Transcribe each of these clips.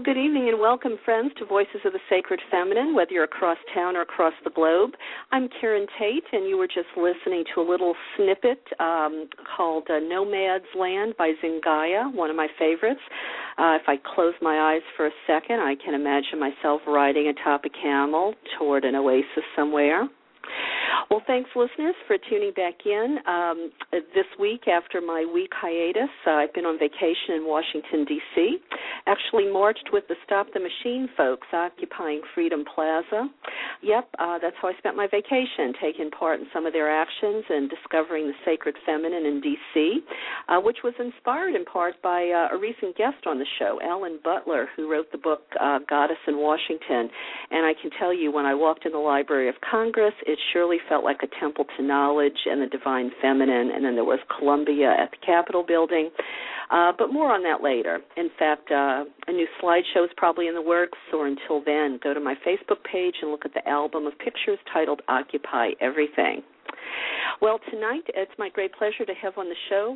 good evening and welcome, friends, to Voices of the Sacred Feminine, whether you're across town or across the globe. I'm Karen Tate, and you were just listening to a little snippet called Nomad's Land by Zingaya, one of my favorites. If I close my eyes for a second, I can imagine myself riding atop a camel toward an oasis somewhere. Well, thanks, listeners, for tuning back in. This week, after my week hiatus, I've been on vacation in Washington, D.C., actually marched with the Stop the Machine folks occupying Freedom Plaza. Yep, that's how I spent my vacation, taking part in some of their actions and discovering the sacred feminine in D.C., which was inspired in part by a recent guest on the show, Ellen Butler, who wrote the book Goddess in Washington. And I can tell you, when I walked in the Library of Congress, it surely felt like a temple to knowledge and the divine feminine. And then there was Columbia at the Capitol building. But more on that later. In fact, a new slideshow is probably in the works, or until then, go to my Facebook page and look at the album of pictures titled Occupy Everything. Well, tonight it's my great pleasure to have on the show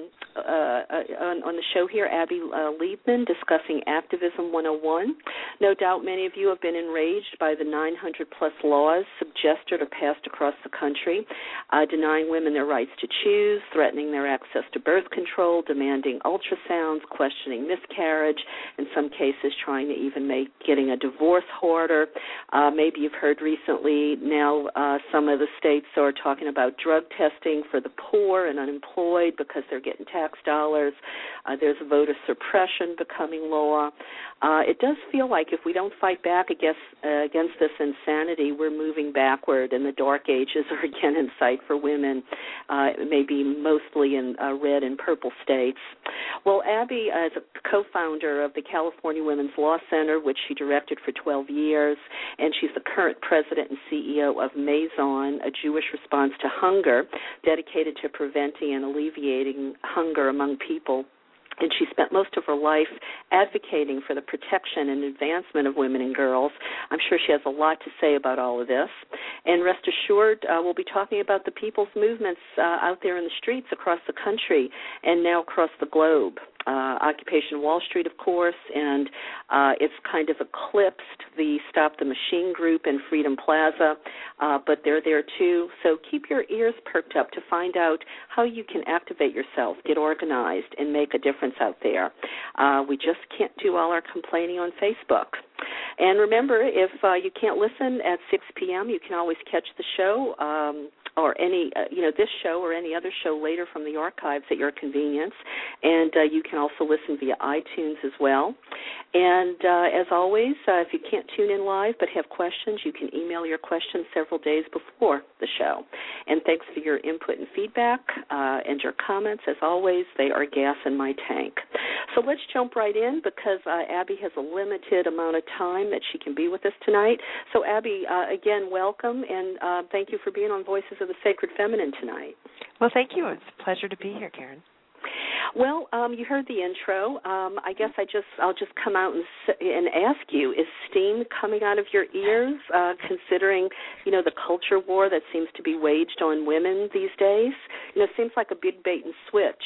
here Abby Liebman discussing Activism 101. No doubt many of you have been enraged by the 900-plus laws suggested or passed across the country, denying women their rights to choose, threatening their access to birth control, demanding ultrasounds, questioning miscarriage, in some cases trying to even make getting a divorce harder. Maybe you've heard recently now some of the states are talking about drug testing for the poor and unemployed because they're getting tax dollars. There's voter suppression becoming law. It does feel like if we don't fight back against this insanity, we're moving backward, and the dark ages are again in sight for women, maybe mostly in red and purple states. Well, Abby is a co-founder of the California Women's Law Center, which she directed for 12 years, and she's the current president and CEO of Maison, a Jewish response to hunger, dedicated to preventing and alleviating hunger among people. And she spent most of her life advocating for the protection and advancement of women and girls. I'm sure she has a lot to say about all of this. And rest assured, we'll be talking about the people's movements out there in the streets across the country and now across the globe. Occupation Wall Street, of course, and it's kind of eclipsed the Stop the Machine group in Freedom Plaza, but they're there too. So keep your ears perked up to find out how you can activate yourself, get organized, and make a difference out there. We just can't do all our complaining on Facebook. And remember, if you can't listen at 6 p.m., you can always catch the show or any, this show or any other show later from the archives at your convenience. And you can also listen via iTunes as well. And as always, if you can't tune in live but have questions, you can email your questions several days before the show. And thanks for your input and feedback and your comments. As always, they are gas in my tank. So let's jump right in because Abby has a limited amount of time that she can be with us tonight. So, Abby, again, welcome, and thank you for being on Voices of the Sacred Feminine tonight. Well, thank you. It's a pleasure to be here, Karen. Well, you heard the intro. I guess I'll just come out and ask you: is steam coming out of your ears, considering the culture war that seems to be waged on women these days? It seems like a big bait and switch.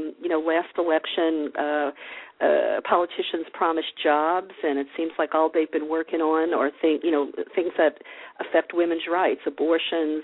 Last election, politicians promised jobs, and it seems like all they've been working on are things that affect women's rights, abortions,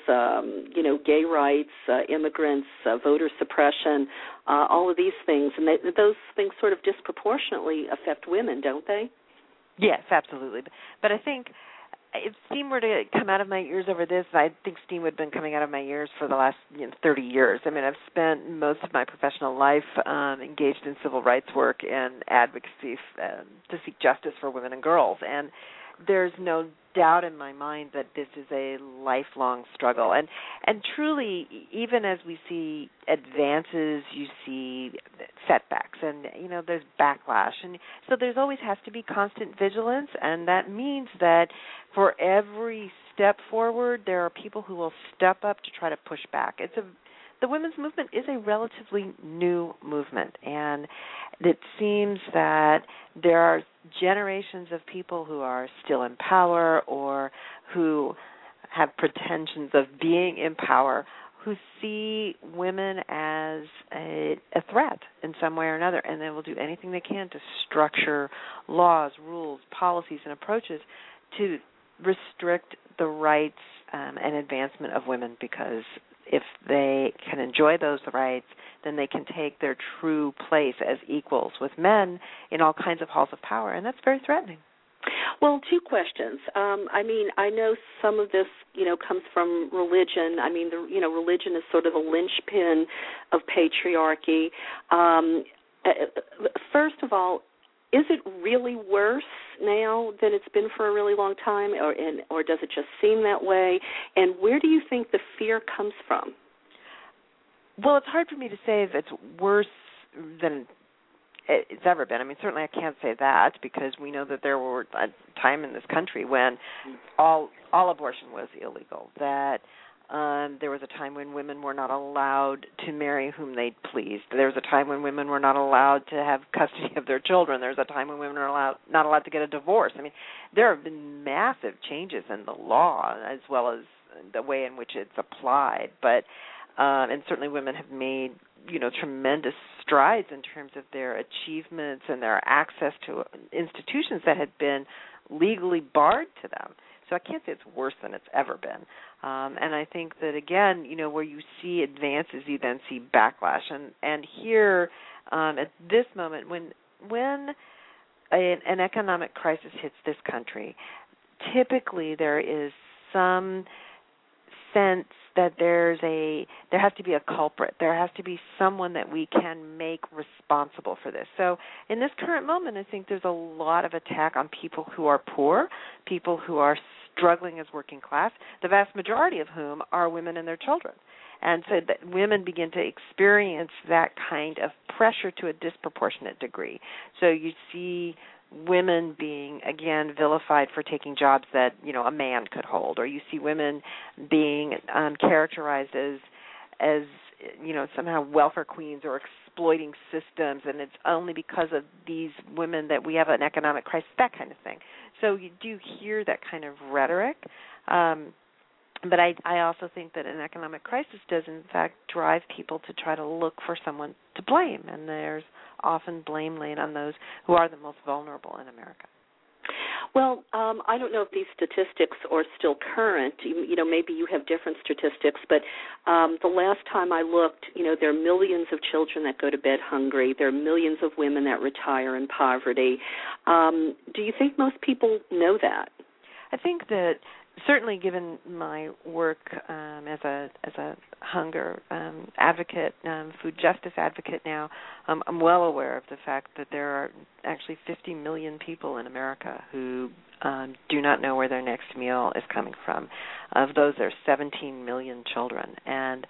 gay rights, immigrants, voter suppression, all of these things. And those things sort of disproportionately affect women, don't they? Yes, absolutely. But I think if steam were to come out of my ears over this, I think steam would have been coming out of my ears for the last 30 years. I mean, I've spent most of my professional life engaged in civil rights work and advocacy to seek justice for women and girls. And there's no doubt in my mind that this is a lifelong struggle. And truly, even as we see advances, you see setbacks, and there's backlash, and so there's always has to be constant vigilance, and that means that for every step forward, there are people who will step up to try to push back. The women's movement is a relatively new movement, and it seems that there are generations of people who are still in power or who have pretensions of being in power who see women as a threat in some way or another, and they will do anything they can to structure laws, rules, policies, and approaches to restrict the rights and advancement of women, because if they can enjoy those rights, then they can take their true place as equals with men in all kinds of halls of power, and that's very threatening. Well, two questions. I know some of this, comes from religion. Religion is sort of a linchpin of patriarchy. First of all, is it really worse now than it's been for a really long time, or does it just seem that way? And where do you think the fear comes from? Well, it's hard for me to say if it's worse than it's ever been. Certainly I can't say that, because we know that there were a time in this country when all abortion was illegal, that there was a time when women were not allowed to marry whom they pleased. There was a time when women were not allowed to have custody of their children. There was a time when women were not allowed to get a divorce. There have been massive changes in the law as well as the way in which it's applied. But and certainly women have made tremendous strides in terms of their achievements and their access to institutions that had been legally barred to them. So I can't say it's worse than it's ever been. And I think that, again, where you see advances, you then see backlash. And here, at this moment, when an economic crisis hits this country, typically there is some sense that there has to be a culprit. There has to be someone that we can make responsible for this. So in this current moment, I think there's a lot of attack on people who are poor, people who are struggling as working class, the vast majority of whom are women and their children. And so that women begin to experience that kind of pressure to a disproportionate degree. So you see women being, again, vilified for taking jobs that, a man could hold, or you see women being characterized as somehow welfare queens or exploiting systems, and it's only because of these women that we have an economic crisis, that kind of thing. So you do hear that kind of rhetoric. But I also think that an economic crisis does, in fact, drive people to try to look for someone to blame, and there's often blame laid on those who are the most vulnerable in America. Well, I don't know if these statistics are still current. Maybe you have different statistics, but the last time I looked, there are millions of children that go to bed hungry. There are millions of women that retire in poverty. Do you think most people know that? I think that certainly, given my work as a hunger advocate, food justice advocate now, I'm well aware of the fact that there are actually 50 million people in America who do not know where their next meal is coming from. Of those, there are 17 million children, and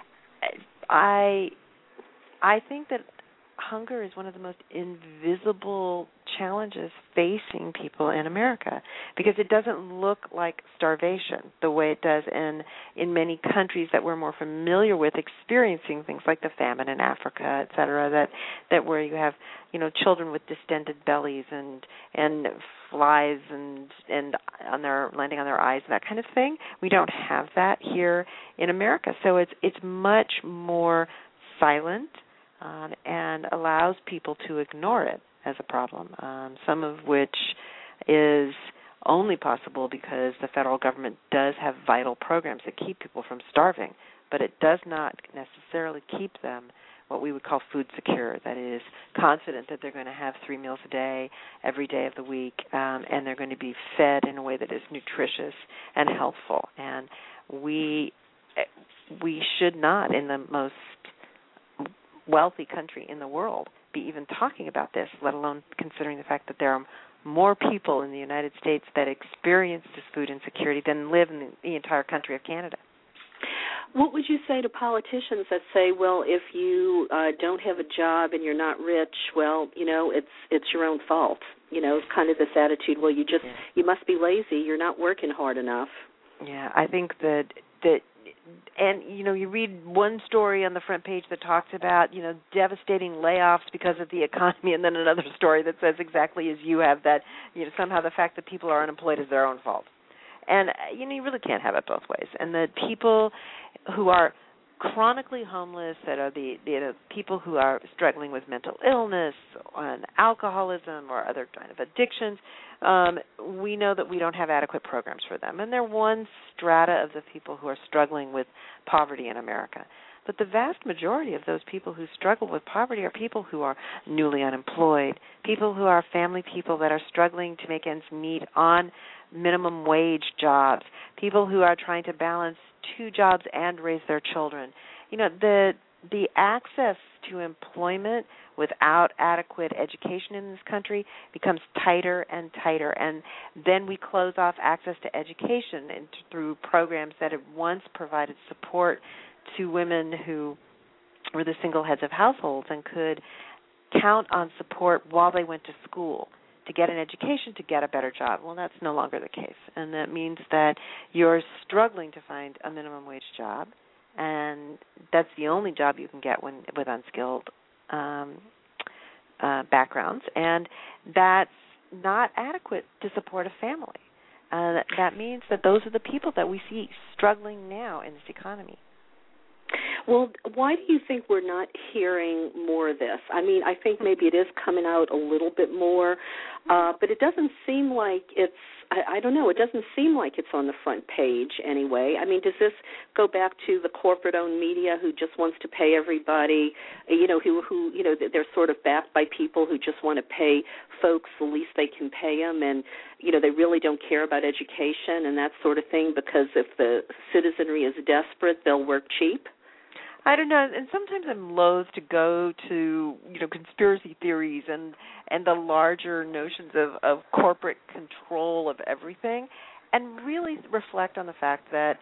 I think that hunger is one of the most invisible challenges facing people in America, because it doesn't look like starvation the way it does in many countries that we're more familiar with experiencing things like the famine in Africa, et cetera, that where you have children with distended bellies and flies and landing on their eyes, that kind of thing. We don't have that here in America, so it's much more silent. And allows people to ignore it as a problem, some of which is only possible because the federal government does have vital programs that keep people from starving, but it does not necessarily keep them what we would call food secure, that is, confident that they're going to have 3 meals a day, every day of the week, and they're going to be fed in a way that is nutritious and healthful. And we should not, in the most wealthy country in the world, be even talking about this, let alone considering the fact that there are more people in the United States that experience this food insecurity than live in the entire country of Canada. What would you say to politicians that say, well, if you don't have a job and you're not rich, well, it's your own fault? Kind of this attitude, well, you must be lazy, you're not working hard enough. Yeah, I think that and, you read one story on the front page that talks about, devastating layoffs because of the economy, and then another story that says exactly as you have that, somehow the fact that people are unemployed is their own fault. And, you really can't have it both ways. And the people who are chronically homeless, that are the people who are struggling with mental illness and alcoholism or other kind of addictions, we know that we don't have adequate programs for them. And they're one strata of the people who are struggling with poverty in America. But the vast majority of those people who struggle with poverty are people who are newly unemployed, people who are family people that are struggling to make ends meet on minimum wage jobs, people who are trying to balance two jobs and raise their children. You know, the access to employment without adequate education in this country becomes tighter and tighter, and then we close off access to education through programs that had once provided support to women who were the single heads of households and could count on support while they went to school to get an education, to get a better job. Well, that's no longer the case, and that means that you're struggling to find a minimum wage job, and that's the only job you can get with unskilled backgrounds, and that's not adequate to support a family. That means that those are the people that we see struggling now in this economy. Well, why do you think we're not hearing more of this? I mean, I think maybe it is coming out a little bit more, but it doesn't seem like it's, I don't know, it doesn't seem like it's on the front page anyway. I mean, does this go back to the corporate-owned media who just wants to pay everybody, who they're sort of backed by people who just want to pay folks the least they can pay them, and, they really don't care about education and that sort of thing, because if the citizenry is desperate, they'll work cheap? I don't know, and sometimes I'm loath to go to, conspiracy theories and the larger notions of corporate control of everything, and really reflect on the fact that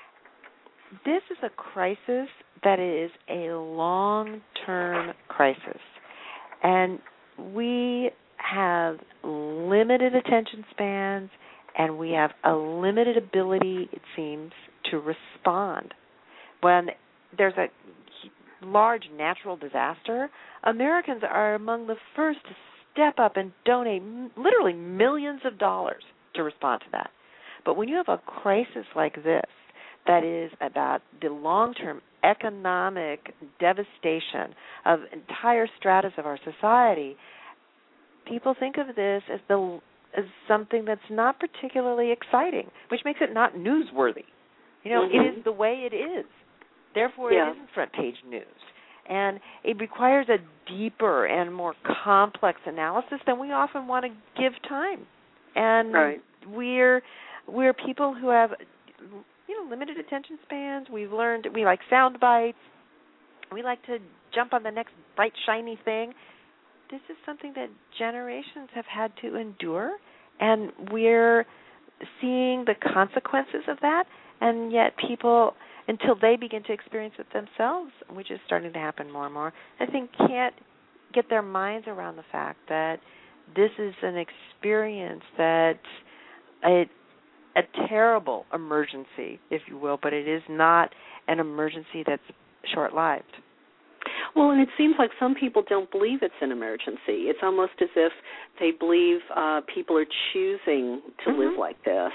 this is a crisis that is a long-term crisis, and we have limited attention spans, and we have a limited ability, it seems, to respond. When there's a large natural disaster, Americans are among the first to step up and donate literally millions of dollars to respond to that. But when you have a crisis like this that is about the long-term economic devastation of entire stratas of our society, people think of this as something that's not particularly exciting, which makes it not newsworthy. It is the way it is. Therefore, it isn't front-page news. And it requires a deeper and more complex analysis than we often want to give time. And we're people who have, limited attention spans. We've learned we like sound bites. We like to jump on the next bright, shiny thing. This is something that generations have had to endure, and we're seeing the consequences of that, and yet people, until they begin to experience it themselves, which is starting to happen more and more, I think can't get their minds around the fact that this is an experience that's a terrible emergency, if you will, but it is not an emergency that's short-lived. Well, and it seems like some people don't believe it's an emergency. It's almost as if they believe people are choosing to live like this.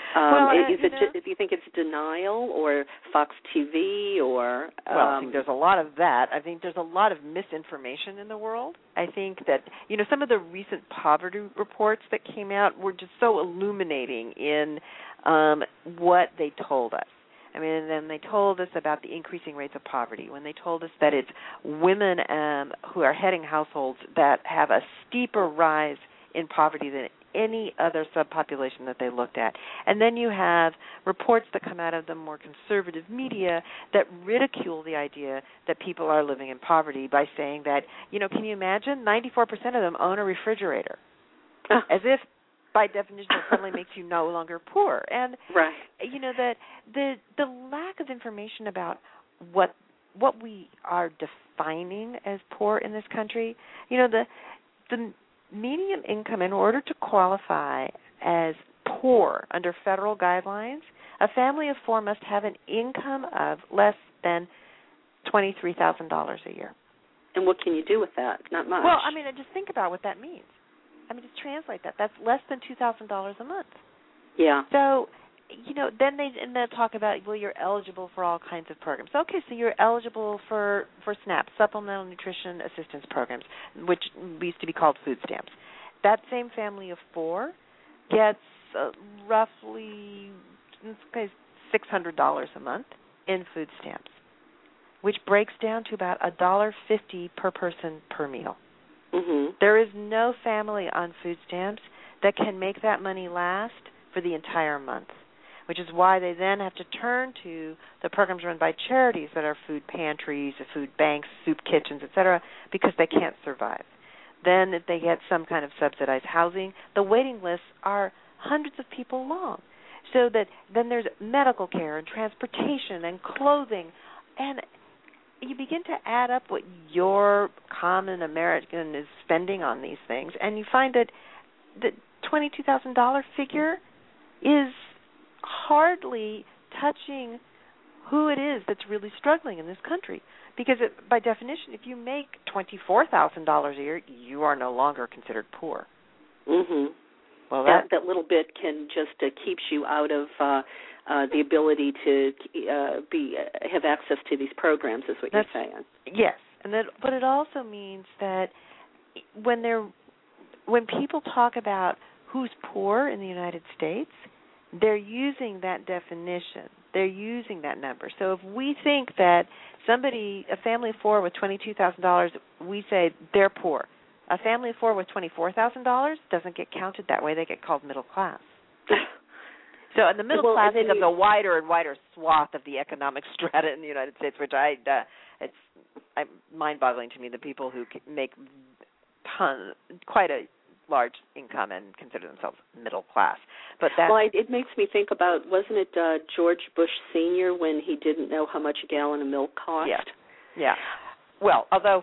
Do you think it's denial or Fox TV or? I think there's a lot of that. I think there's a lot of misinformation in the world. I think that some of the recent poverty reports that came out were just so illuminating in what they told us. I mean, then they told us about the increasing rates of poverty, when they told us that it's women who are heading households that have a steeper rise in poverty than any other subpopulation that they looked at. And then you have reports that come out of the more conservative media that ridicule the idea that people are living in poverty by saying that, can you imagine, 94% of them own a refrigerator, as if by definition it suddenly makes you no longer poor. And that the lack of information about what we are defining as poor in this country, the median income, in order to qualify as poor under federal guidelines, a family of four must have an income of less than $23,000 a year. And what can you do with that? Not much. Well, just think about what that means. Just translate that. That's less than $2,000 a month. Yeah. So then they'll talk about, well, you're eligible for all kinds of programs. Okay, so you're eligible for SNAP, Supplemental Nutrition Assistance Programs, which used to be called food stamps. That same family of 4 gets roughly $600 a month in food stamps, which breaks down to about $1.50 per person per meal. Mm-hmm. There is no family on food stamps that can make that money last for the entire month, which is why they then have to turn to the programs run by charities that are food pantries, food banks, soup kitchens, etc., because they can't survive. Then if they get some kind of subsidized housing, the waiting lists are hundreds of people long. So that then there's medical care and transportation and clothing, and you begin to add up what your common American is spending on these things, and you find that the $22,000 figure is hardly touching who it is that's really struggling in this country. Because by definition, if you make $24,000 a year, you are no longer considered poor. Mm-hmm. Well, that little bit can just keeps you out of the ability to have access to these programs, is what you're saying. Yes, but it also means that when people talk about who's poor in the United States, they're using that definition. They're using that number. So if we think that a family of 4 with $22,000, we say they're poor. A family of 4 with $24,000 doesn't get counted that way. They get called middle class. So in the middle class becomes a wider and wider swath of the economic strata in the United States, which it's mind-boggling to me, the people who make quite a large income and consider themselves middle class. But it makes me think about, wasn't it George Bush Sr. when he didn't know how much a gallon of milk cost? Yeah. Well, although,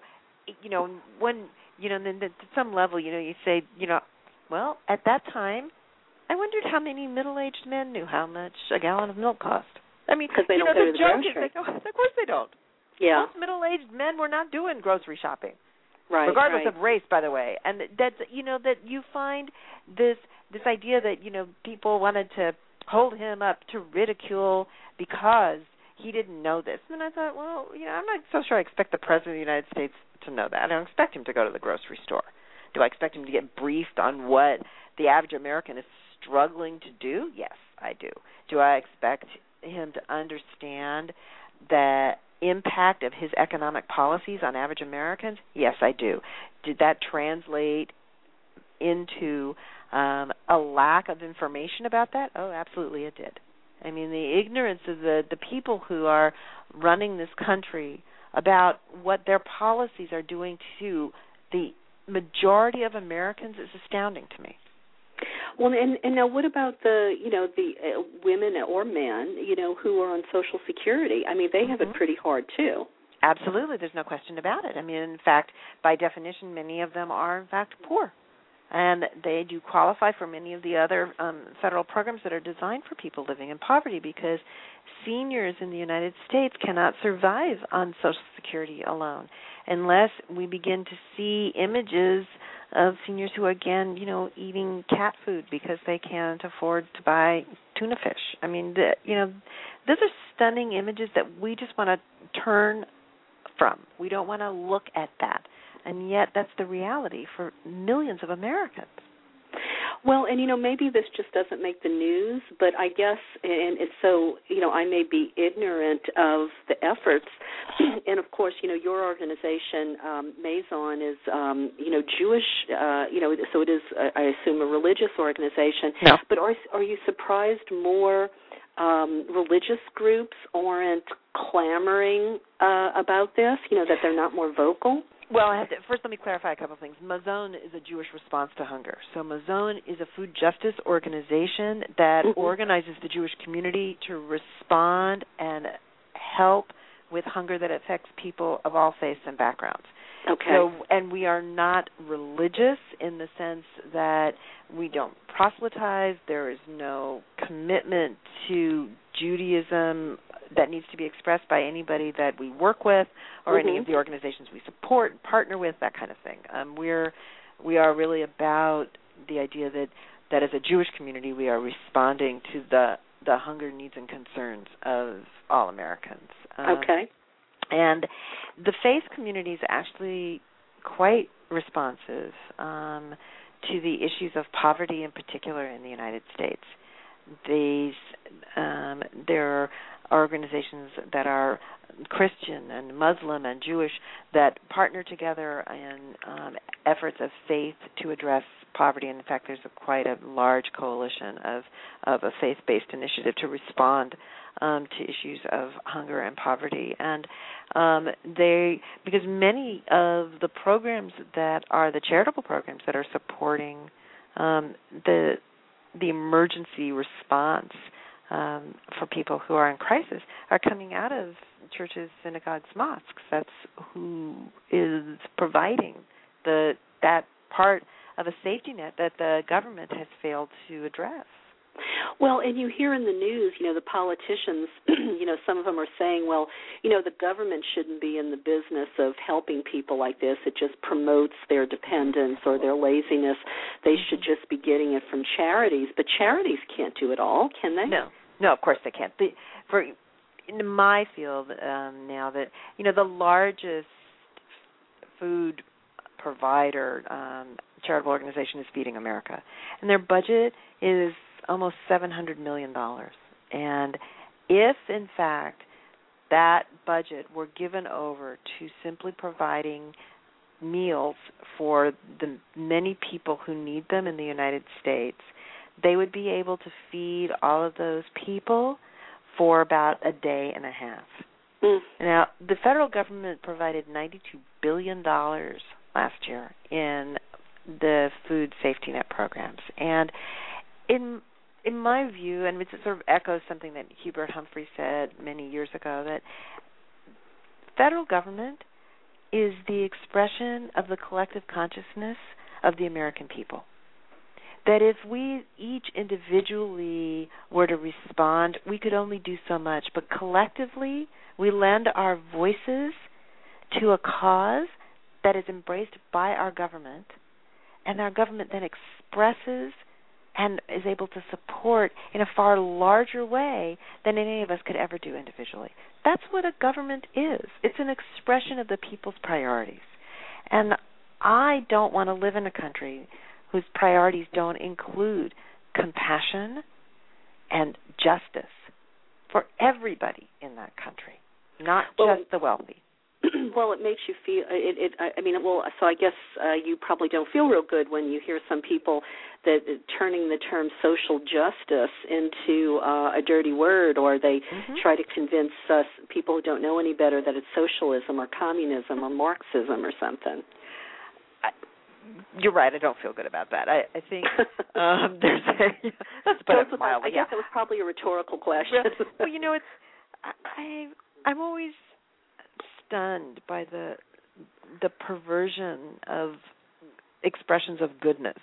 then at some level, you say, well, at that time, I wondered how many middle-aged men knew how much a gallon of milk cost. I mean, because they don't go to the grocery. Of course they don't. Yeah. Most middle-aged men were not doing grocery shopping. Right, regardless of race, by the way. And that's, that you find this idea that, people wanted to hold him up to ridicule because he didn't know this. And I thought, well, I'm not so sure I expect the President of the United States to know that. I don't expect him to go to the grocery store. Do I expect him to get briefed on what the average American is struggling to do? Yes, I do. Do I expect him to understand the impact of his economic policies on average Americans? Yes, I do. Did that translate into a lack of information about that? Oh, absolutely it did. I mean, the ignorance of the people who are running this country about what their policies are doing to the majority of Americans is astounding to me. Well, and now what about the women or men, who are on Social Security? I mean, they have it pretty hard, too. Absolutely. There's no question about it. I mean, in fact, by definition, many of them are, in fact, poor. And they do qualify for many of the other federal programs that are designed for people living in poverty, because seniors in the United States cannot survive on Social Security alone unless we begin to see images of seniors who are, again, eating cat food because they can't afford to buy tuna fish. I mean, those are stunning images that we just want to turn from. We don't want to look at that. And yet that's the reality for millions of Americans. Well, and, maybe this just doesn't make the news, but I guess, and it's so, I may be ignorant of the efforts. And, of course, your organization, Maison, is, Jewish, so it is, I assume, a religious organization. No. But are you surprised more religious groups aren't clamoring about this, that they're not more vocal? Well, first let me clarify a couple of things. Mazon is a Jewish response to hunger. So Mazon is a food justice organization that organizes the Jewish community to respond and help with hunger that affects people of all faiths and backgrounds. Okay. So, and we are not religious in the sense that we don't proselytize. There is no commitment to Judaism that needs to be expressed by anybody that we work with or any of the organizations we support and partner with, that kind of thing. We are really about the idea that as a Jewish community we are responding to the hunger needs and concerns of all Americans. Okay. And the faith community is actually quite responsive to the issues of poverty, in particular, in the United States. There are organizations that are Christian and Muslim and Jewish that partner together in efforts of faith to address poverty. And in fact, there's quite a large coalition of a faith-based initiative to respond to issues of hunger and poverty. And because many of the programs that are the charitable programs that are supporting the emergency response for people who are in crisis are coming out of churches, synagogues, mosques. That's who is providing that part of a safety net that the government has failed to address. Well, and you hear in the news, the politicians, some of them are saying, well, the government shouldn't be in the business of helping people like this. It just promotes their dependence or their laziness. They should just be getting it from charities. But charities can't do it all, can they? No, of course they can't. In my field now, that the largest food provider charitable organization is Feeding America, and their budget is almost $700 million. And if, in fact, that budget were given over to simply providing meals for the many people who need them in the United States, they would be able to feed all of those people for about a day and a half. Now, the federal government provided $92 billion last year in the food safety net programs. And in my view, and it sort of echoes something that Hubert Humphrey said many years ago, that federal government is the expression of the collective consciousness of the American people. That if we each individually were to respond, we could only do so much, but collectively we lend our voices to a cause that is embraced by our government, and our government then expresses and is able to support in a far larger way than any of us could ever do individually. That's what a government is. It's an expression of the people's priorities. And I don't want to live in a country whose priorities don't include compassion and justice for everybody in that country, not just the wealthy. Well, it makes you feel so I guess you probably don't feel real good when you hear some people that turning the term social justice into a dirty word, or they try to convince us, people who don't know any better, that it's socialism or communism or Marxism or something. You're right. I don't feel good about that. I think there's let's put it mildly. I guess it was probably a rhetorical question. Well, it's I'm always stunned by the perversion of expressions of goodness.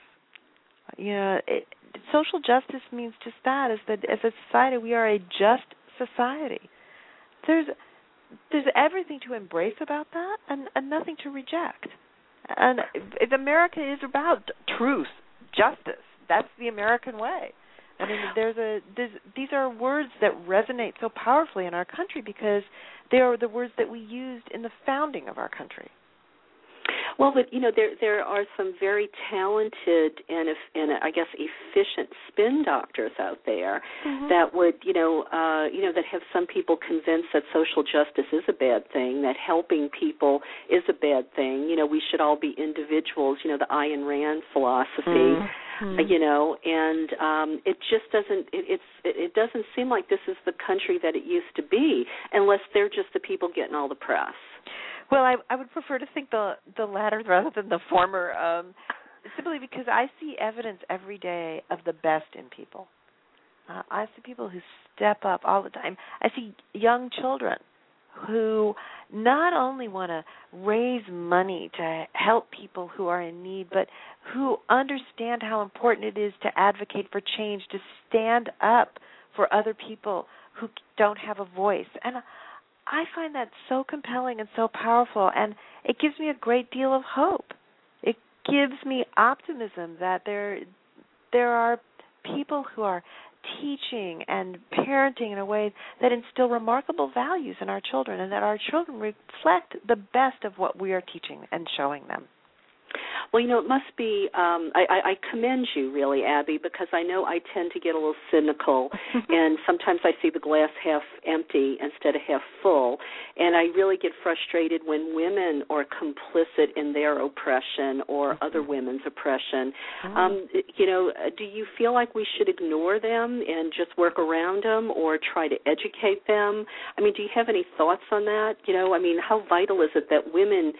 Social justice means just that. Is that as a society we are a just society. There's everything to embrace about that, and nothing to reject. And if America is about truth, justice, that's the American way. I mean, these are words that resonate so powerfully in our country because they are the words that we used in the founding of our country. Well, but there are some very talented and I guess efficient spin doctors out there that would that have some people convinced that social justice is a bad thing, that helping people is a bad thing. We should all be individuals. The Ayn Rand philosophy. And it just doesn't. It doesn't seem like this is the country that it used to be, unless they're just the people getting all the press. Well, I would prefer to think the latter rather than the former, simply because I see evidence every day of the best in people. I see people who step up all the time. I see young children who not only want to raise money to help people who are in need, but who understand how important it is to advocate for change, to stand up for other people who don't have a voice. And I find that so compelling and so powerful, and it gives me a great deal of hope. It gives me optimism that there are people who are teaching and parenting in a way that instill remarkable values in our children, and that our children reflect the best of what we are teaching and showing them. Well, it must be, I commend you, really, Abby, because I know I tend to get a little cynical, and sometimes I see the glass half empty instead of half full, and I really get frustrated when women are complicit in their oppression or other women's oppression. Do you feel like we should ignore them and just work around them or try to educate them? I mean, do you have any thoughts on that? How vital is it that women...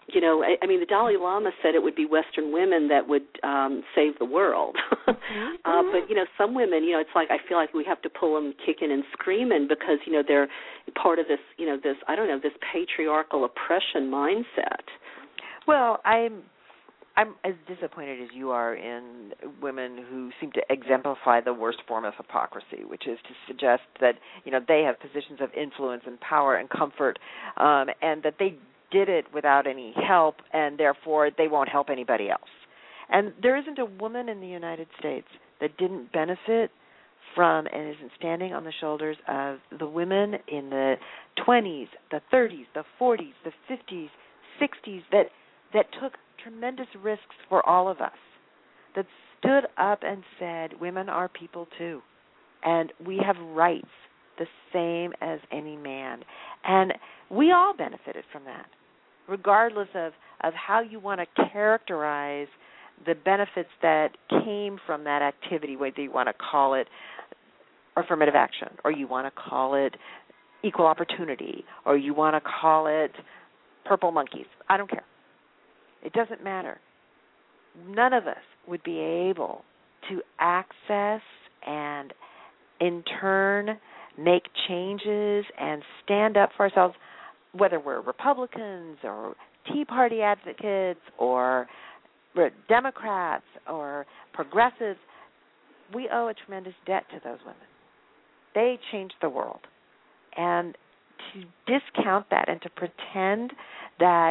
the Dalai Lama said it would be Western women that would save the world. But, some women, it's like I feel like we have to pull them kicking and screaming because, they're part of this, this patriarchal oppression mindset. Well, I'm as disappointed as you are in women who seem to exemplify the worst form of hypocrisy, which is to suggest that, they have positions of influence and power and comfort, and that they did it without any help, and therefore they won't help anybody else. And there isn't a woman in the United States that didn't benefit from and isn't standing on the shoulders of the women in the 20s, the 30s, the 40s, the 50s, 60s that took tremendous risks for all of us, that stood up and said, women are people too, and we have rights the same as any man. And we all benefited from that, regardless of how you want to characterize the benefits that came from that activity, whether you want to call it affirmative action, or you want to call it equal opportunity, or you want to call it purple monkeys. I don't care. It doesn't matter. None of us would be able to access and, in turn, make changes and stand up for ourselves, whether we're Republicans or Tea Party advocates or Democrats or progressives. We owe a tremendous debt to those women. They changed the world. And to discount that and to pretend that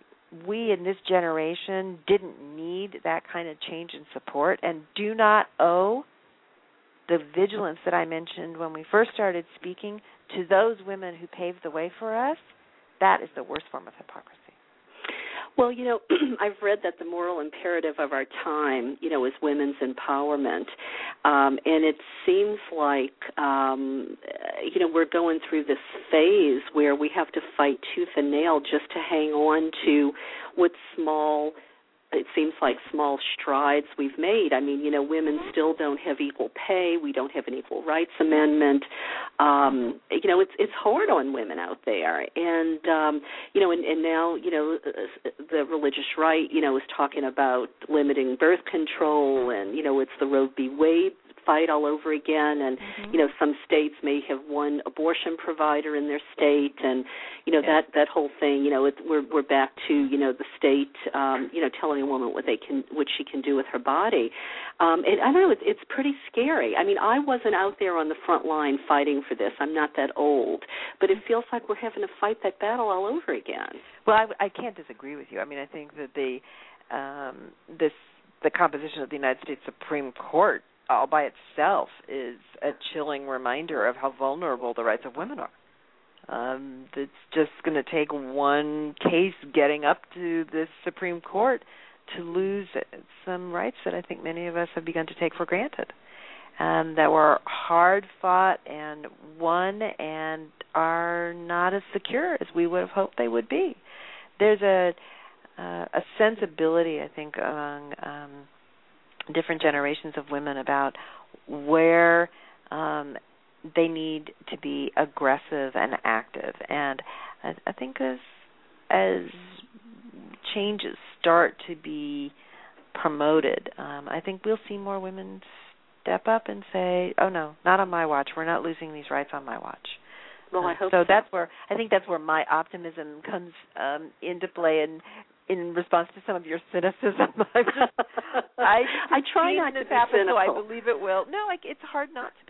we in this generation didn't need that kind of change and support and do not owe the vigilance that I mentioned when we first started speaking to those women who paved the way for us, that is the worst form of hypocrisy. Well, I've read that the moral imperative of our time, is women's empowerment. And it seems like, we're going through this phase where we have to fight tooth and nail just to hang on to what it seems like small strides we've made. Women still don't have equal pay. We don't have an equal rights amendment. It's hard on women out there. And, and now, the religious right, is talking about limiting birth control, and, it's the Roe v. Wade fight all over again, and some states may have one abortion provider in their state, and that whole thing. We're back to the state telling a woman what she can do with her body, and I don't know, it's pretty scary. I wasn't out there on the front line fighting for this. I'm not that old, but it feels like we're having to fight that battle all over again. Well, I can't disagree with you. I think that the composition of the United States Supreme Court all by itself is a chilling reminder of how vulnerable the rights of women are. It's just going to take one case getting up to the Supreme Court to lose some rights that I think many of us have begun to take for granted, that were hard fought and won and are not as secure as we would have hoped they would be. There's a sensibility, I think, among different generations of women about where they need to be aggressive and active. And I think as changes start to be promoted, I think we'll see more women step up and say, oh, no, not on my watch. We're not losing these rights on my watch. Well, I hope so. I think that's where my optimism comes into play, and in response to some of your cynicism, I try not to be cynical. So I believe it will. No, it's hard not to be.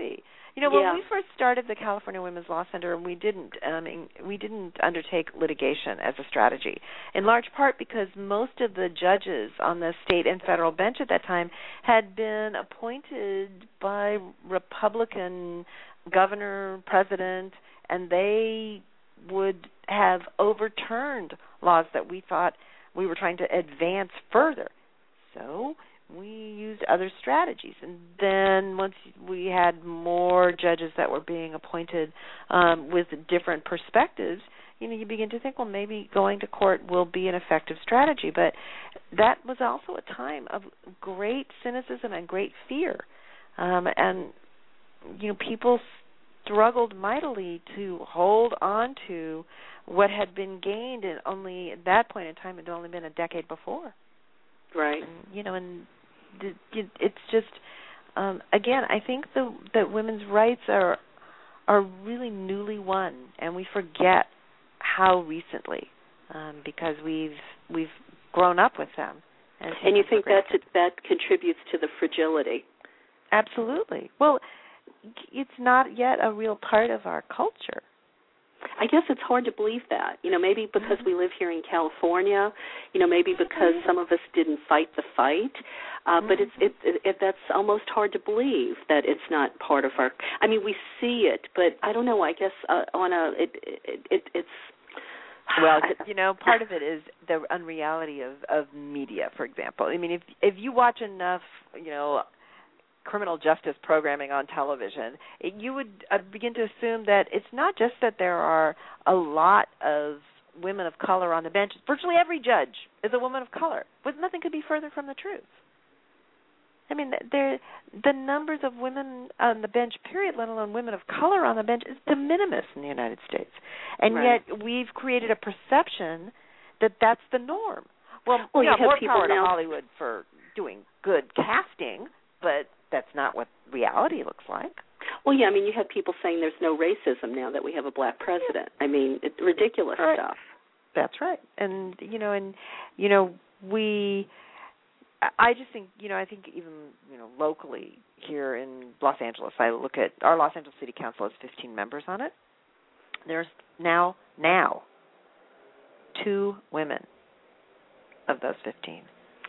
When we first started the California Women's Law Center, we didn't undertake litigation as a strategy, in large part because most of the judges on the state and federal bench at that time had been appointed by Republican governor, president, and they would have overturned laws that we thought we were trying to advance further. So we used other strategies. And then once we had more judges that were being appointed with different perspectives, you begin to think, well, maybe going to court will be an effective strategy. But that was also a time of great cynicism and great fear. And people struggled mightily to hold on to what had been gained, and only at that point in time it had only been a decade before. Right. And it's just, again, I think that women's rights are really newly won, and we forget how recently, because we've grown up with them. And you think that contributes to the fragility? Absolutely. Well, it's not yet a real part of our culture. I guess it's hard to believe that. Maybe because we live here in California, maybe because some of us didn't fight the fight. But that's almost hard to believe that it's not part of our. I mean, we see it, but I don't know. I guess it's. Well, part of it is the unreality of media, for example. I mean, if you watch enough, criminal justice programming on television, you would begin to assume that it's not just that there are a lot of women of color on the bench. Virtually every judge is a woman of color. But nothing could be further from the truth. I mean, the numbers of women on the bench, period, let alone women of color on the bench, is de minimis in the United States. And yet we've created a perception that that's the norm. Well you have more power to Hollywood for doing good casting, but that's not what reality looks like. Well, yeah, I mean, you have people saying there's no racism now that we have a black president. I mean, it's ridiculous stuff. That's right. And, I just think, I think even, locally here in Los Angeles, I look at our Los Angeles City Council has 15 members on it. There's now 2 women of those 15.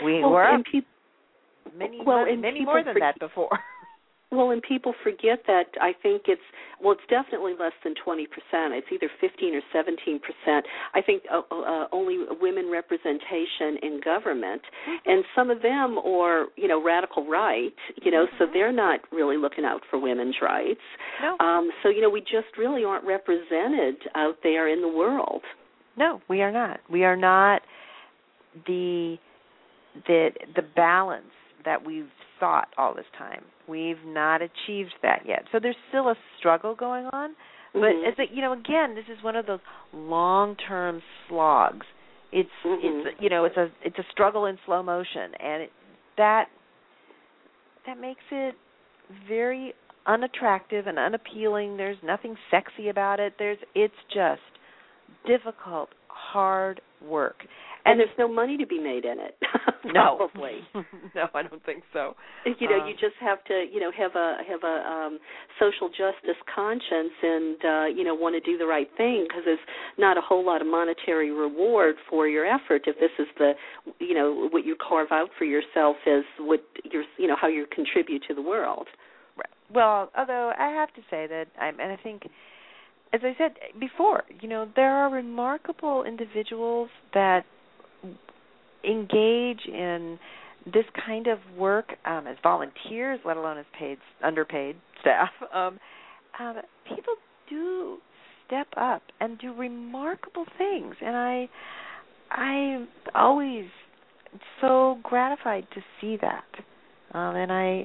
Many more than that before. Well, and people forget that. I think it's definitely less than 20%. It's either 15 or 17%. I think only women representation in government, and some of them are, radical right, so they're not really looking out for women's rights. No. So, we just really aren't represented out there in the world. No, we are not. We are not the balance that we've sought all this time. We've not achieved that yet. So there's still a struggle going on. But again, this is one of those long-term slogs. It's a struggle in slow motion, and that makes it very unattractive and unappealing. There's nothing sexy about it. It's just difficult, hard work. And there's no money to be made in it. No. Probably. No, I don't think so. You just have to, have a social justice conscience and, want to do the right thing, because there's not a whole lot of monetary reward for your effort if this is the, what you carve out for yourself is what you're, how you contribute to the world. Right. Well, although I have to say that, and I think, as I said before, there are remarkable individuals that engage in this kind of work as volunteers, let alone as underpaid staff. People do step up and do remarkable things, and I'm always so gratified to see that. And I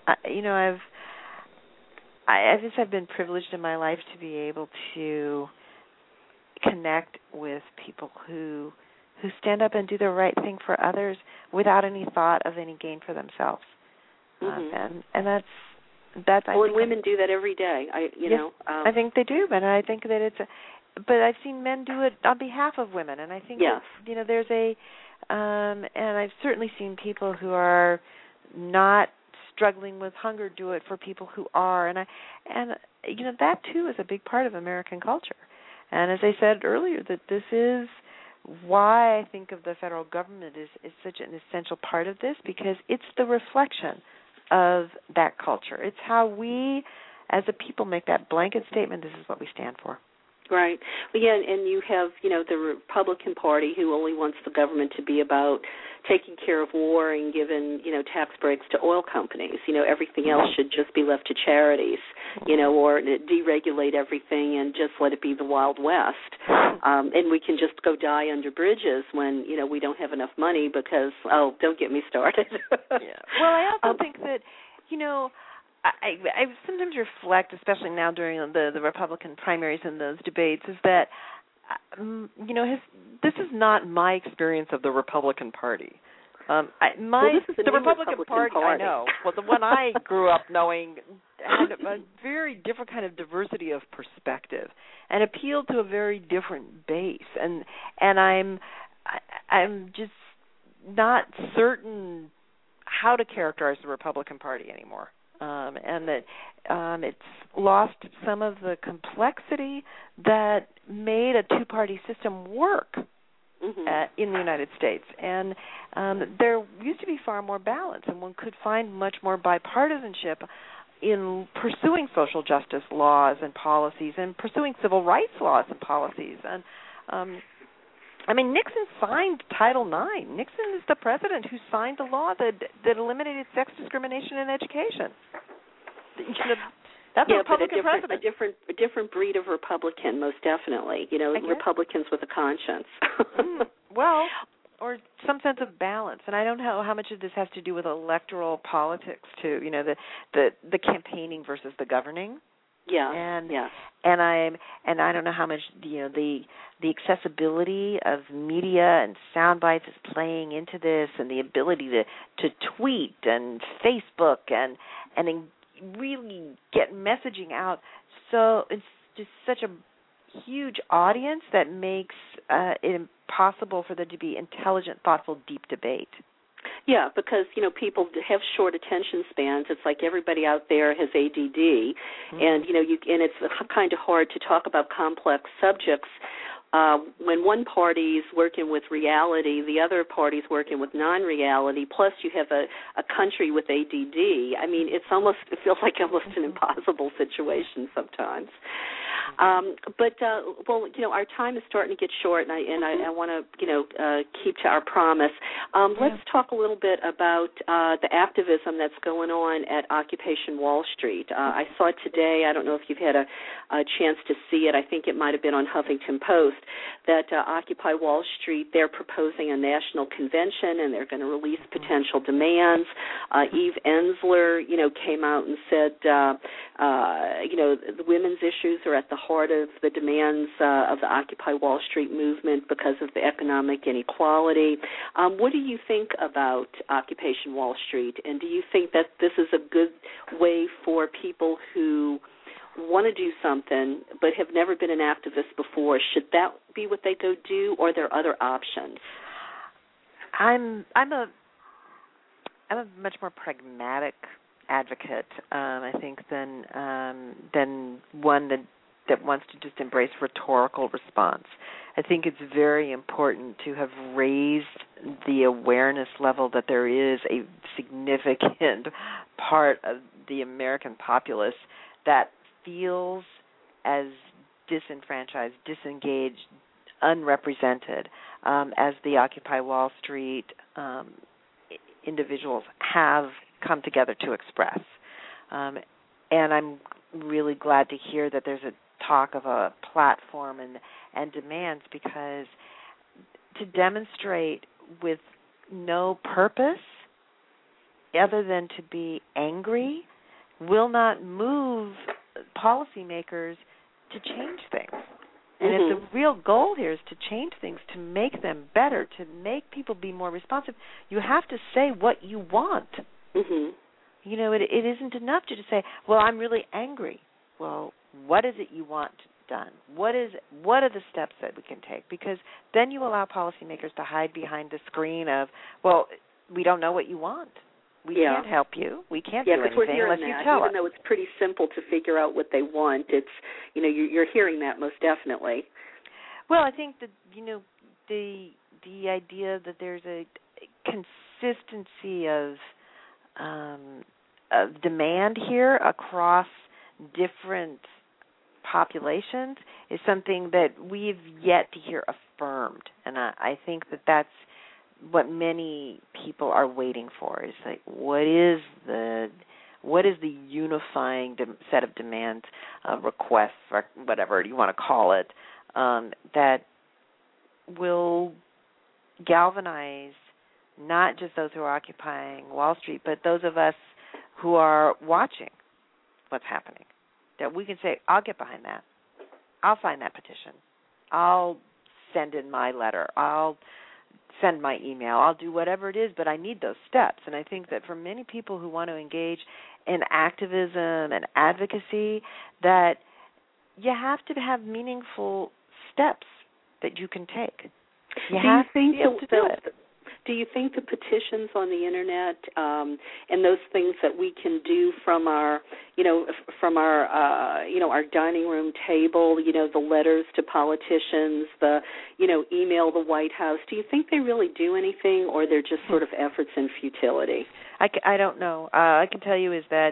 guess I've been privileged in my life to be able to connect with people who stand up and do the right thing for others without any thought of any gain for themselves. And that's. And women do that every day. I think they do, but I think that but I've seen men do it on behalf of women, and I think that, there's and I've certainly seen people who are not struggling with hunger do it for people who are, and that too is a big part of American culture. And as I said earlier, that this is why I think of the federal government is such an essential part of this, because it's the reflection of that culture. It's how we as a people make that blanket statement, this is what we stand for. Right. Well, yeah, and you have, the Republican Party who only wants the government to be about taking care of war and giving, tax breaks to oil companies. Everything else should just be left to charities, or deregulate everything and just let it be the Wild West. And we can just go die under bridges when, we don't have enough money because, don't get me started. Yeah. Well, I also think that, I sometimes reflect, especially now during the Republican primaries and those debates, is that, this is not my experience of the Republican Party. This is the Republican Party, I know. Well, the one I grew up knowing had a very different kind of diversity of perspective and appealed to a very different base. And I'm just not certain how to characterize the Republican Party anymore. And that it's lost some of the complexity that made a two-party system work in the United States. And there used to be far more balance, and one could find much more bipartisanship in pursuing social justice laws and policies and pursuing civil rights laws and policies. And Nixon signed Title IX. Nixon is the president who signed the law that eliminated sex discrimination in education. That's a Republican president. A different breed of Republican, most definitely. Republicans with a conscience. Well, or some sense of balance. And I don't know how much of this has to do with electoral politics too. The campaigning versus the governing. Yeah. And I don't know how much the accessibility of media and sound bites is playing into this, and the ability to tweet and Facebook and really get messaging out. So it's just such a huge audience that makes it impossible for there to be intelligent, thoughtful, deep debate. Yeah, because, people have short attention spans. It's like everybody out there has ADD, and, and it's kind of hard to talk about complex subjects when one party's working with reality, the other party's working with non-reality, plus you have a country with ADD. It feels like almost an impossible situation sometimes. But our time is starting to get short, and I want to, keep to our promise. Let's talk a little bit about the activism that's going on at Occupation Wall Street. I saw it today. I don't know if you've had a chance to see it. I think it might have been on Huffington Post that Occupy Wall Street, they're proposing a national convention, and they're going to release potential demands. Eve Ensler, came out and said, the women's issues are at the heart of the demands of the Occupy Wall Street movement because of the economic inequality. What do you think about Occupation Wall Street, and do you think that this is a good way for people who want to do something but have never been an activist before? Should that be what they go do, or are there other options? I'm a much more pragmatic advocate, I think, than one that wants to just embrace rhetorical response. I think it's very important to have raised the awareness level that there is a significant part of the American populace that feels as disenfranchised, disengaged, unrepresented as the Occupy Wall Street individuals have come together to express. And I'm really glad to hear that there's a talk of a platform and demands, because to demonstrate with no purpose other than to be angry will not move policymakers to change things. And if the real goal here is to change things, to make them better, to make people be more responsive, you have to say what you want. It isn't enough to just say, well, I'm really angry. Well, what is it you want done? What are the steps that we can take? Because then you allow policymakers to hide behind the screen of, well, we don't know what you want. We can't help you. We can't do anything unless you tell us. Even though it's pretty simple to figure out what they want, it's, you're hearing that most definitely. Well, I think that, the idea that there's a consistency of demand here across different populations is something that we've yet to hear affirmed, and I think that that's what many people are waiting for. Is like, what is the unifying set of demands, requests, or whatever you want to call it, that will galvanize not just those who are occupying Wall Street, but those of us who are watching what's happening. That we can say, I'll get behind that. I'll sign that petition. I'll send in my letter. I'll send my email. I'll do whatever it is, but I need those steps. And I think that for many people who want to engage in activism and advocacy, that you have to have meaningful steps that you can take. You have to be able to do it. Do you think the petitions on the internet and those things that we can do from our, our dining room table, the letters to politicians, the, email the White House, do you think they really do anything, or they're just sort of efforts in futility? I don't know. I can tell you is that,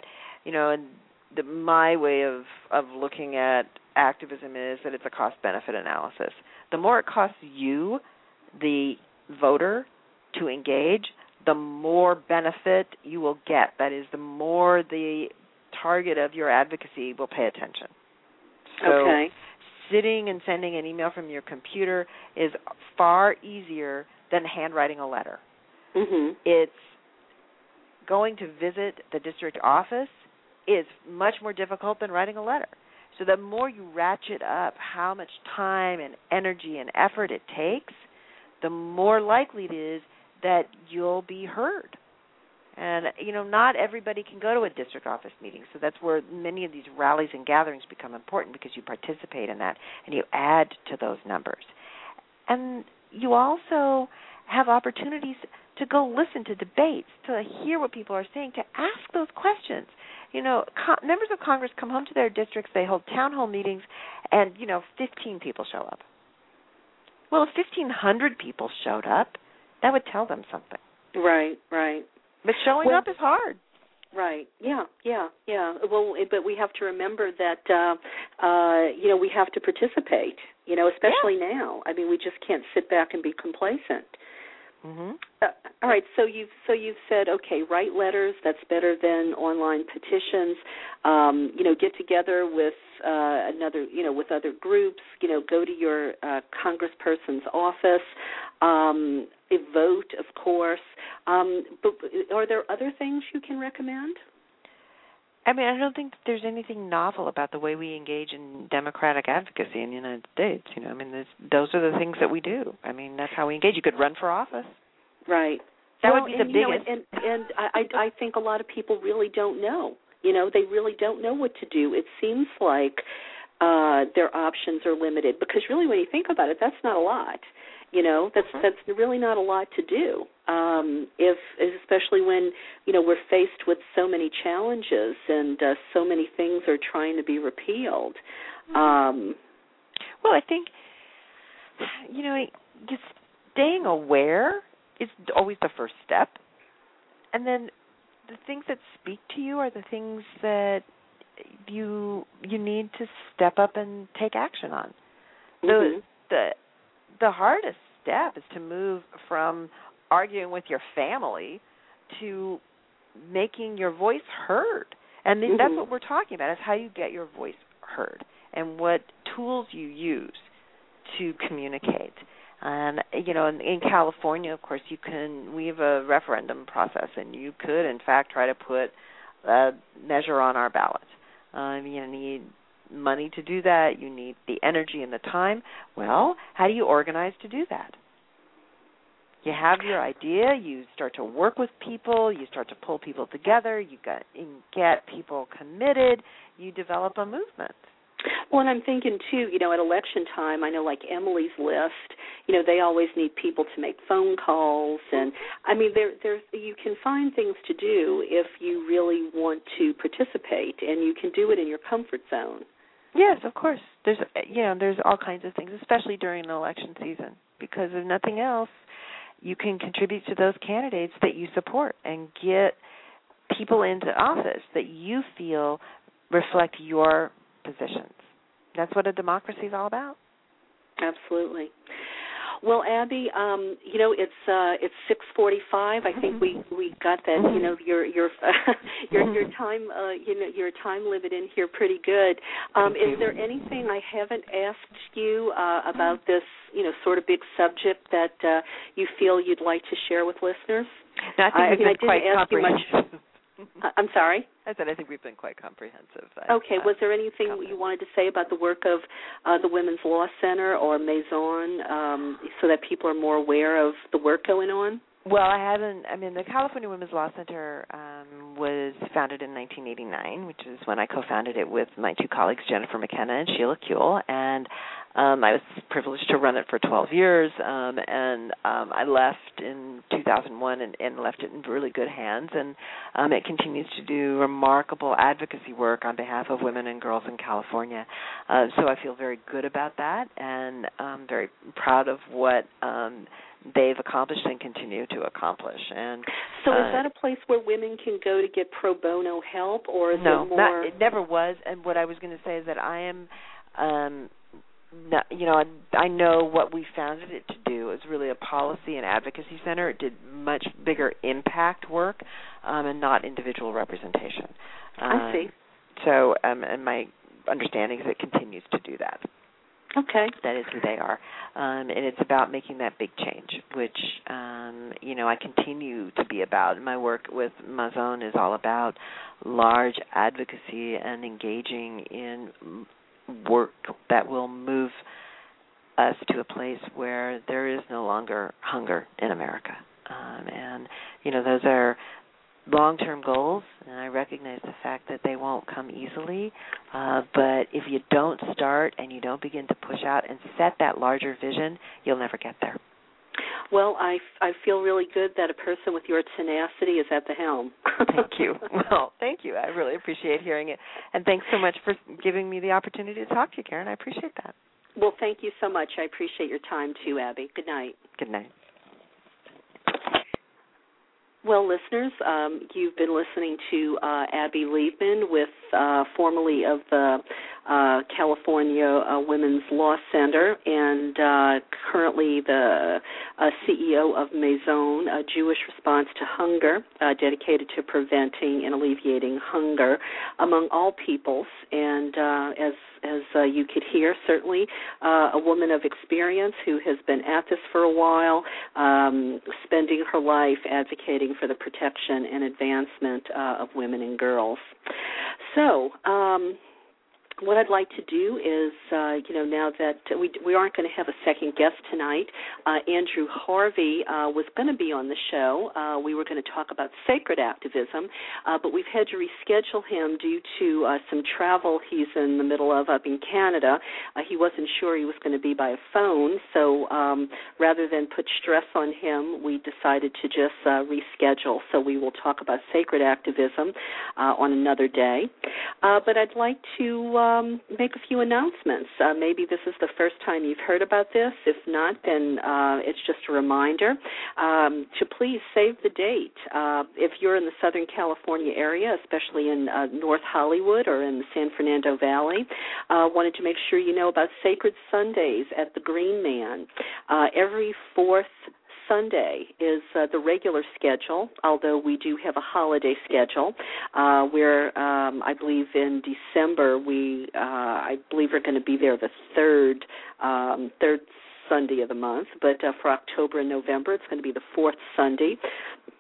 my way of looking at activism is that it's a cost-benefit analysis. The more it costs you, the voter, to engage, the more benefit you will get. That is, the more the target of your advocacy will pay attention. So sitting and sending an email from your computer is far easier than handwriting a letter. Mm-hmm. It's going to visit the district office is much more difficult than writing a letter. So the more you ratchet up how much time and energy and effort it takes, the more likely it is that you'll be heard. And, not everybody can go to a district office meeting, so that's where many of these rallies and gatherings become important, because you participate in that and you add to those numbers. And you also have opportunities to go listen to debates, to hear what people are saying, to ask those questions. Members of Congress come home to their districts, they hold town hall meetings, and, 15 people show up. Well, if 1,500 people showed up, that would tell them something. Right. But showing up is hard. Right. Yeah. Well, but we have to remember that, we have to participate, especially now. I mean, we just can't sit back and be complacent. Mm-hmm. All right. So you've said, okay, write letters. That's better than online petitions. Get together with with other groups. Go to your congressperson's office. Vote, of course. But are there other things you can recommend? I mean, I don't think there's anything novel about the way we engage in democratic advocacy in the United States. Those are the things that we do. I mean, that's how we engage. You could run for office. Right. That would be the biggest. And I think a lot of people really don't know. They really don't know what to do. It seems like their options are limited, because really, when you think about it, that's not a lot. That's really not a lot to do. Especially when we're faced with so many challenges and so many things are trying to be repealed. Well, I think just staying aware is always the first step, and then the things that speak to you are the things that you need to step up and take action on. Mm-hmm. The hardest step is to move from arguing with your family to making your voice heard. And that's what we're talking about, is how you get your voice heard and what tools you use to communicate. And, in California, of course, we have a referendum process, and you could, in fact, try to put a measure on our ballot. You need money to do that. You need the energy and the time. Well, how do you organize to do that? You have your idea. You start to work with people. You start to pull people together. You get people committed. You develop a movement. Well, and I'm thinking, too, at election time, I know like Emily's List, they always need people to make phone calls. And, I mean, there's you can find things to do if you really want to participate, and you can do it in your comfort zone. Yes, of course. There's all kinds of things, especially during the election season, because if nothing else, you can contribute to those candidates that you support and get people into office that you feel reflect your positions. That's what a democracy is all about. Absolutely. Well, Abby, it's 6:45. I think we got that. Your time your time limit in here pretty good. Is there anything I haven't asked you about this sort of big subject that you feel you'd like to share with listeners? No, I think we've been quite comprehensive. I'm sorry? I said I think we've been quite comprehensive. Okay. Was there anything you wanted to say about the work of the Women's Law Center or Maison so that people are more aware of the work going on? Well, the California Women's Law Center was founded in 1989, which is when I co-founded it with my two colleagues, Jennifer McKenna and Sheila Kuehl, and I was privileged to run it for 12 years, and I left in 2001 and left it in really good hands, and it continues to do remarkable advocacy work on behalf of women and girls in California. So I feel very good about that, and I'm very proud of what they've accomplished and continue to accomplish. And so is that a place where women can go to get pro bono help, or is it more? No, it never was. And what I was going to say is that I am, I know what we founded it to do is really a policy and advocacy center. It did much bigger impact work and not individual representation. I see. So, and my understanding is it continues to do that. Okay. That is who they are. And it's about making that big change, which, I continue to be about. My work with Maison is all about large advocacy and engaging in work that will move us to a place where there is no longer hunger in America. Those are long-term goals, and I recognize the fact that they won't come easily, but if you don't start and you don't begin to push out and set that larger vision, you'll never get there. Well, I feel really good that a person with your tenacity is at the helm. Thank you. Well, thank you. I really appreciate hearing it, and thanks so much for giving me the opportunity to talk to you, Karen. I appreciate that. Well, thank you so much. I appreciate your time, too, Abby. Good night. Good night. Well, listeners, you've been listening to Abby Liebman, formerly of the California Women's Law Center, and currently the CEO of Maison, a Jewish response to hunger, dedicated to preventing and alleviating hunger among all peoples. And as you could hear, certainly a woman of experience who has been at this for a while, spending her life advocating for the protection and advancement of women and girls. So, what I'd like to do is, now that we aren't going to have a second guest tonight, Andrew Harvey was going to be on the show. We were going to talk about sacred activism, but we've had to reschedule him due to some travel he's in the middle of up in Canada. He wasn't sure he was going to be by a phone, so rather than put stress on him, we decided to just reschedule. So we will talk about sacred activism on another day. But I'd like to make a few announcements. Maybe this is the first time you've heard about this. If not, then it's just a reminder to please save the date. If you're in the Southern California area, especially in North Hollywood or in the San Fernando Valley, wanted to make sure you know about Sacred Sundays at the Green Man. Every fourth Sunday is the regular schedule, although we do have a holiday schedule where I believe in December I believe we're going to be there the third Sunday of the month, but for October and November it's going to be the fourth Sunday.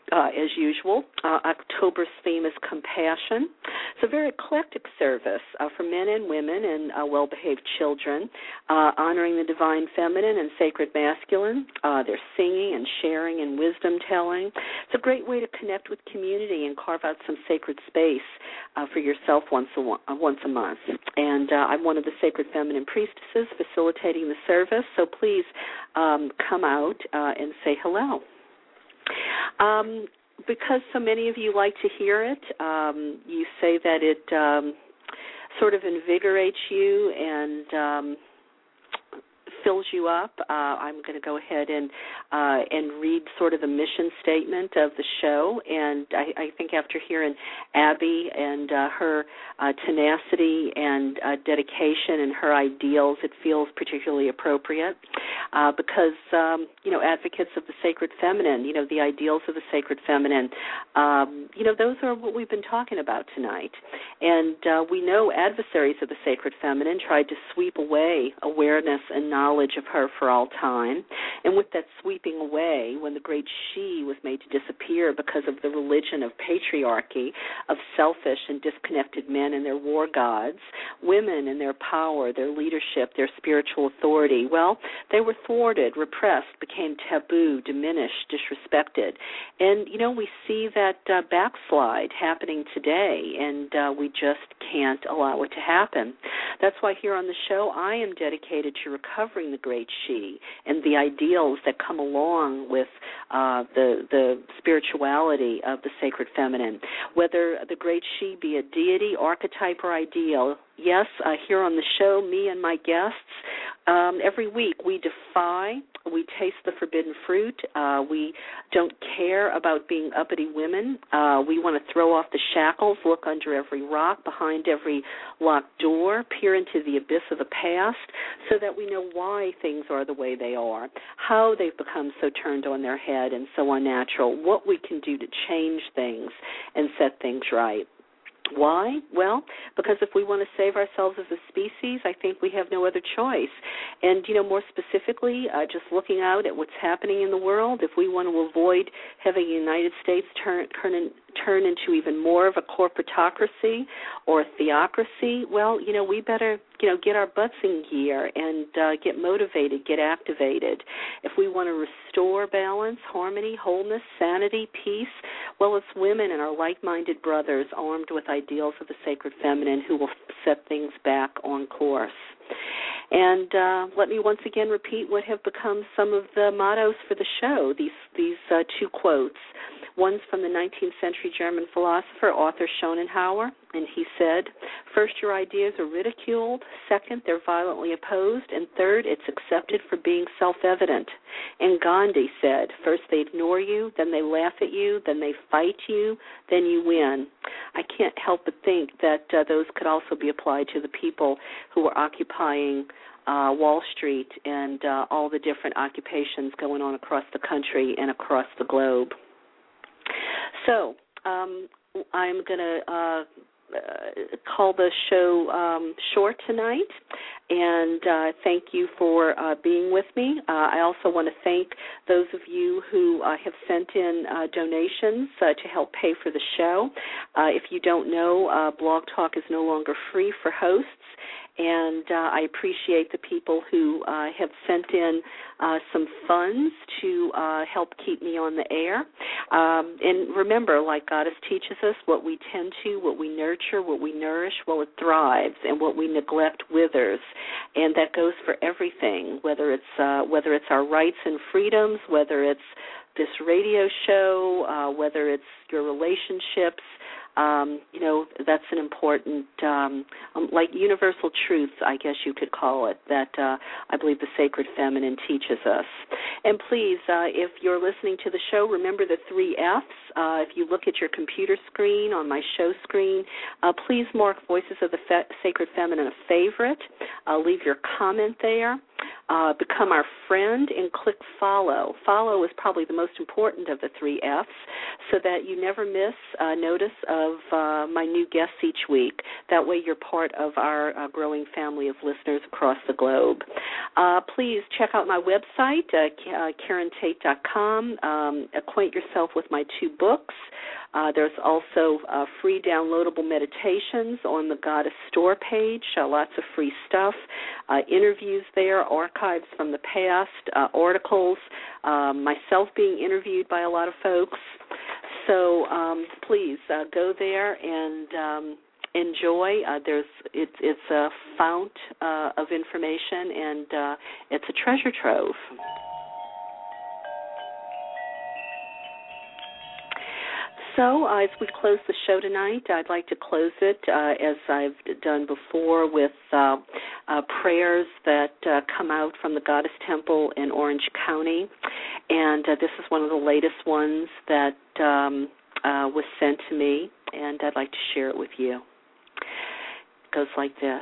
as usual. October's theme is compassion. It's a very eclectic service for men and women and well-behaved children, honoring the divine feminine and sacred masculine. They're singing and sharing and wisdom-telling. It's a great way to connect with community and carve out some sacred space for yourself once a month. And I'm one of the Sacred Feminine Priestesses facilitating the service, so please come out and say hello. Because so many of you like to hear it, you say that it sort of invigorates you and fills you up. I'm going to go ahead and read sort of the mission statement of the show. And I think after hearing Abby and her tenacity and dedication and her ideals, it feels particularly appropriate because, advocates of the sacred feminine, the ideals of the sacred feminine, those are what we've been talking about tonight. And we know adversaries of the sacred feminine tried to sweep away awareness and knowledge of her for all time. And with that sweeping away, when the great she was made to disappear because of the religion of patriarchy, of selfish and disconnected men and their war gods, women and their power, their leadership, their spiritual authority, well, they were thwarted, repressed, became taboo, diminished, disrespected. And, we see that backslide happening today, and we just can't allow it to happen. That's why here on the show I am dedicated to recovering the great she and the ideals that come along with the spirituality of the sacred feminine. Whether the great she be a deity, archetype, or ideal, yes, here on the show, me and my guests, every week we defy, we taste the forbidden fruit. We don't care about being uppity women. We want to throw off the shackles, look under every rock, behind every locked door, peer into the abyss of the past so that we know why things are the way they are, how they've become so turned on their head and so unnatural, what we can do to change things and set things right. Why? Well, because if we want to save ourselves as a species, I think we have no other choice. And, more specifically, just looking out at what's happening in the world, if we want to avoid having the United States turn into even more of a corporatocracy or a theocracy, well, we better, get our butts in gear and get motivated, get activated. If we want to restore balance, harmony, wholeness, sanity, peace, well, it's women and our like-minded brothers armed with ideals of the sacred feminine who will set things back on course. And let me once again repeat what have become some of the mottos for the show, these two quotes. One's from the 19th century German philosopher, author Schopenhauer, and he said, first, your ideas are ridiculed. Second, they're violently opposed. And third, it's accepted for being self-evident. And Gandhi said, first they ignore you, then they laugh at you, then they fight you, then you win. I can't help but think that those could also be applied to the people who are occupying Wall Street and all the different occupations going on across the country and across the globe. So I'm going to call the show short tonight, and thank you for being with me. I also want to thank those of you who have sent in donations to help pay for the show. If you don't know, Blog Talk is no longer free for hosts, and I appreciate the people who have sent in some funds to help keep me on the air. And remember, like Goddess teaches us, what we tend to, what we nurture, what we nourish, well, it thrives, and what we neglect withers. And that goes for everything, whether it's our rights and freedoms, whether it's this radio show, whether it's your relationships. That's an important, like universal truth, I guess you could call it, that I believe the sacred feminine teaches us. And please, if you're listening to the show, remember the 3 F's. If you look at your computer screen, on my show screen, please mark Voices of the Sacred Feminine a favorite. Leave your comment there. become our friend and click follow. Follow is probably the most important of the 3 F's, so that you never miss notice of my new guests each week. That way you're part of our growing family of listeners across the globe. Please check out my website, KarenTate.com. Acquaint yourself with my 2 books. There's also free downloadable meditations on the Goddess Store page, lots of free stuff, interviews there, archives from the past, articles, myself being interviewed by a lot of folks. So please go there and enjoy. It's a fount of information, and it's a treasure trove. So as we close the show tonight, I'd like to close it, as I've done before, with prayers that come out from the Goddess Temple in Orange County. And this is one of the latest ones that was sent to me, and I'd like to share it with you. It goes like this.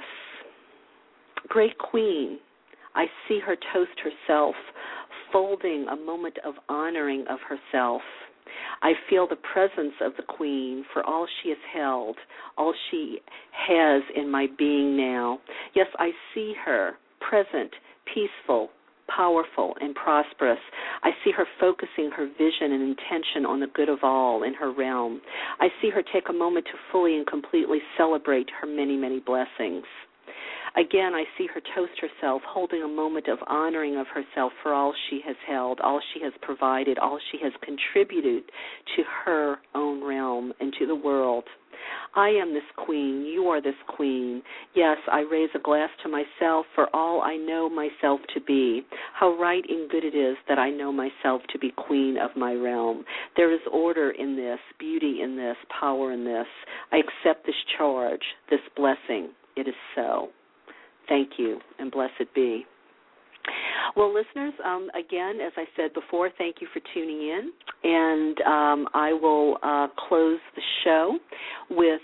Great Queen, I see her toast herself, folding a moment of honoring of herself. I feel the presence of the Queen for all she has held, all she has in my being now. Yes, I see her present, peaceful, powerful, and prosperous. I see her focusing her vision and intention on the good of all in her realm. I see her take a moment to fully and completely celebrate her many, many blessings. Again, I see her toast herself, holding a moment of honoring of herself for all she has held, all she has provided, all she has contributed to her own realm and to the world. I am this queen. You are this queen. Yes, I raise a glass to myself for all I know myself to be. How right and good it is that I know myself to be queen of my realm. There is order in this, beauty in this, power in this. I accept this charge, this blessing. It is so. Thank you, and blessed be. Well, listeners, again, as I said before, thank you for tuning in, and I will close the show with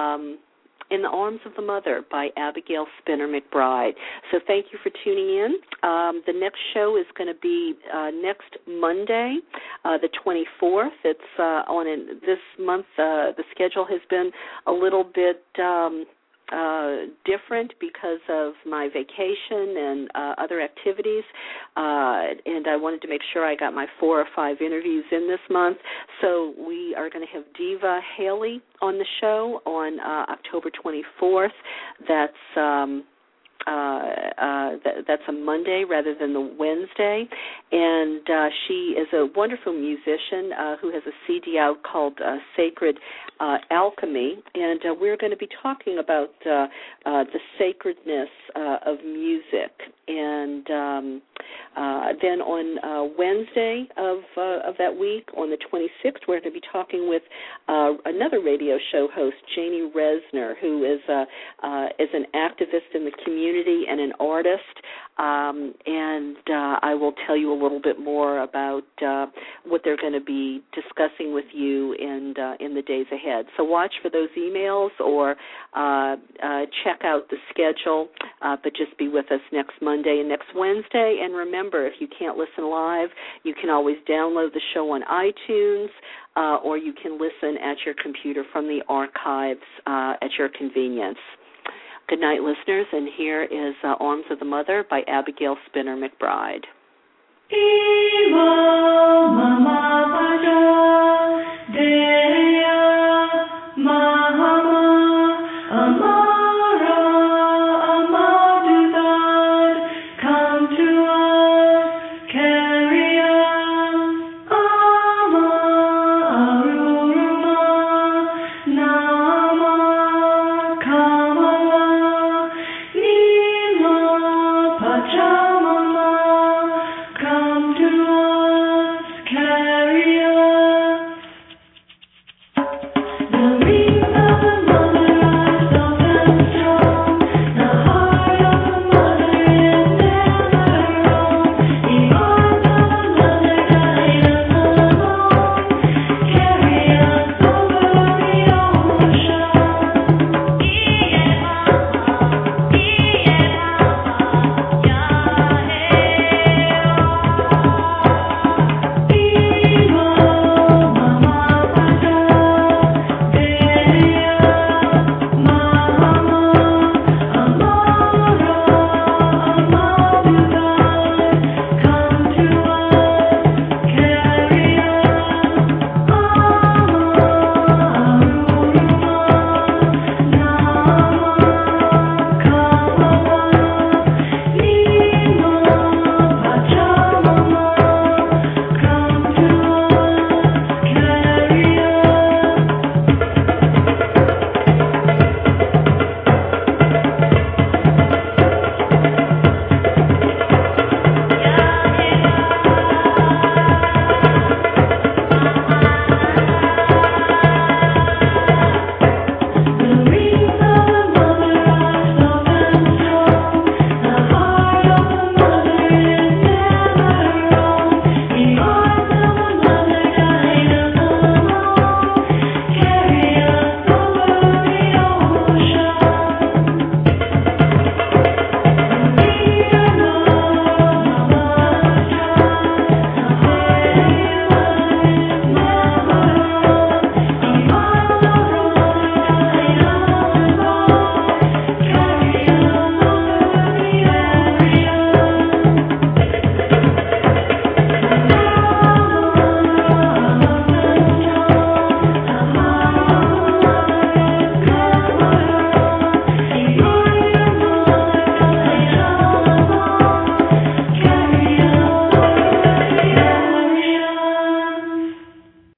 In the Arms of the Mother by Abigail Spinner McBride. So thank you for tuning in. The next show is going to be next Monday, the 24th. It's this month. The schedule has been a little bit different because of my vacation and other activities, and I wanted to make sure I got my 4 or 5 interviews in this month. So we are going to have Diva Haley on the show on October 24th. That's a Monday rather than the Wednesday, and she is a wonderful musician who has a CD out called Sacred Alchemy, and we're going to be talking about the sacredness of music. And then on Wednesday of that week, on the 26th, we're going to be talking with another radio show host, Janie Resner, who is an activist in the community and an artist. And I will tell you a little bit more about what they're going to be discussing with you in the days ahead. So watch for those emails or check out the schedule, but just be with us next Monday and next Wednesday. And remember, if you can't listen live, you can always download the show on iTunes, or you can listen at your computer from the archives at your convenience. Good night, listeners, and here is Arms of the Mother by Abigail Spinner McBride.